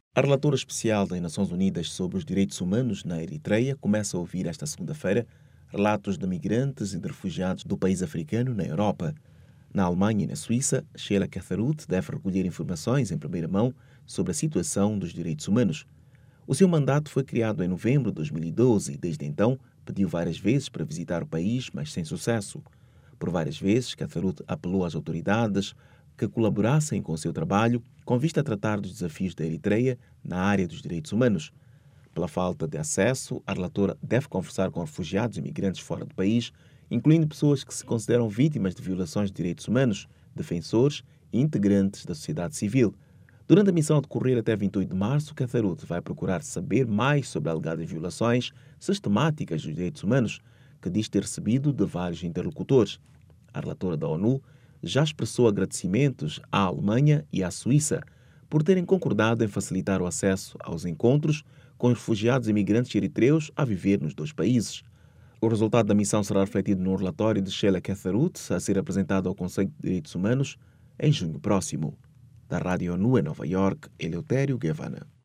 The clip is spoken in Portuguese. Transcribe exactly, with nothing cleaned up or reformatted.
A relatora especial das Nações Unidas sobre os Direitos Humanos na Eritreia começa a ouvir esta segunda-feira relatos de migrantes e de refugiados do país africano na Europa. Na Alemanha e na Suíça, Sheila Catharout deve recolher informações em primeira mão sobre a situação dos direitos humanos. O seu mandato foi criado em novembro de dois mil e doze e, desde então, pediu várias vezes para visitar o país, mas sem sucesso. Por várias vezes, Catharout apelou às autoridades que colaborassem com o seu trabalho com vista a tratar dos desafios da Eritreia na área dos direitos humanos. Pela falta de acesso, a relatora deve conversar com refugiados e migrantes fora do país, incluindo pessoas que se consideram vítimas de violações de direitos humanos, defensores e integrantes da sociedade civil. Durante a missão a decorrer até vinte e oito de março, Catharout vai procurar saber mais sobre alegadas violações sistemáticas dos direitos humanos, que diz ter recebido de vários interlocutores. A relatora da ONU já expressou agradecimentos à Alemanha e à Suíça por terem concordado em facilitar o acesso aos encontros com os refugiados e imigrantes eritreus a viver nos dois países. O resultado da missão será refletido no relatório de Sheila Catharout, a ser apresentado ao Conselho de Direitos Humanos em junho próximo. Da Rádio ONU em Nova York, Eleutério Guevara.